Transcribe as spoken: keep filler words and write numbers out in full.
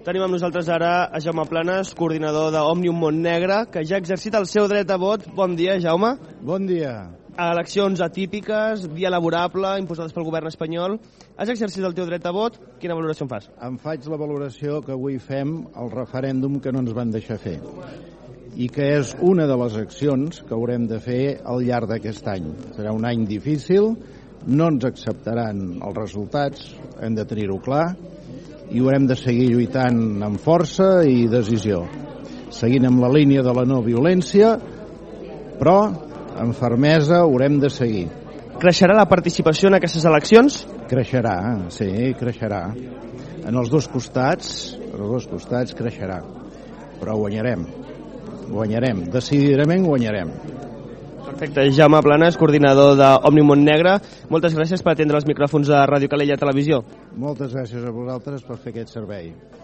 Tenim amb nosaltres ara a Jaume Planes, coordinador d'Òmnium Montnegre, que ja ha exercit el seu dret a vot. Bon dia, Jaume. Bon dia. Eleccions atípiques, dia laborable, imposades pel govern espanyol. Has exercit el teu dret a vot? Quina valoració en fas? Em faig la valoració que avui fem el referèndum que no ens van deixar fer i que és una de les accions que haurem de fer al llarg d'aquest any. Serà un any difícil, no ens acceptaran els resultats, hem de tenir-ho clar, i haurem de seguir lluitant amb força i decisió, seguint amb la línia de la no violència, però amb fermesa haurem de seguir. Creixerà la participació en aquestes eleccions? Creixerà, sí, creixerà. En els dos costats, en els dos costats creixerà, però guanyarem, guanyarem, decidirament guanyarem. Perfecte, Jaume Planes, coordinador d'Òmnium Montnegre. Moltes gràcies per atendre els micròfons de Ràdio Calella Televisió. Moltes gràcies a vosaltres per fer aquest servei.